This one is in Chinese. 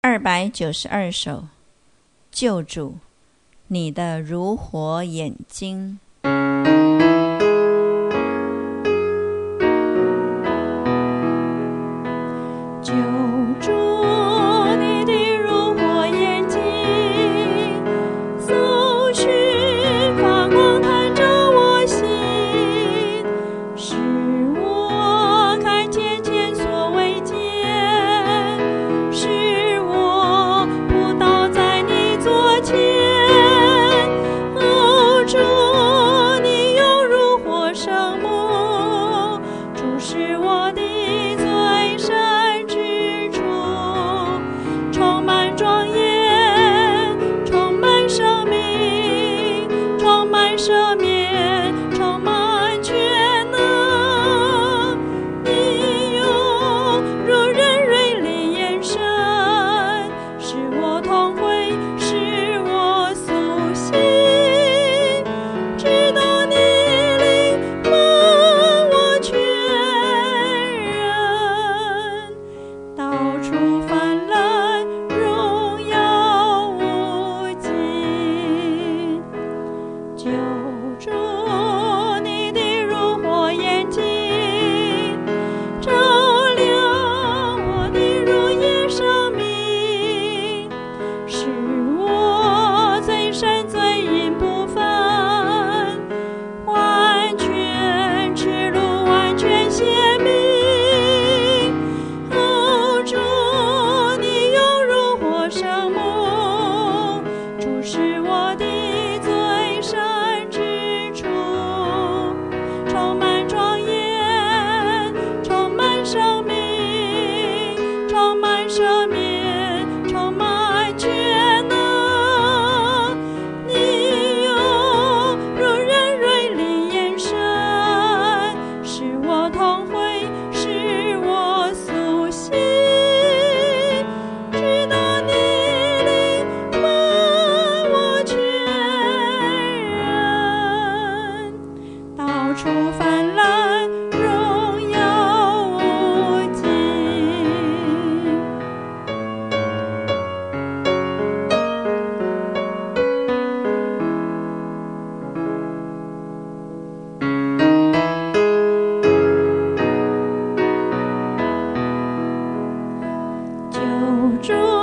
292首，救主，你的如火眼睛。 救主，你的如火眼睛，搜寻发光探照我心，使我看见前所未见，使我扑倒在你座前。哦，主，你有如火生目，注视我的最深之处，充满庄严，充满生命，充满赦免，充满全能。你有如人锐利眼神，使我痛悔，使我苏醒，直到你临满我全人，到处泛滥，荣耀无尽。救主，你的如火眼睛，照亮我的如夜生命，使我最深最隐不分，完全赤露，完全显明。哦，主，你有如火生目，注视我的最深之处，充满庄严，充满生命，充满赦免，充满全能。你有如人锐利眼神，使我痛悔，使我苏醒，直到你临满我全人，到处泛滥，荣耀无尽。救主。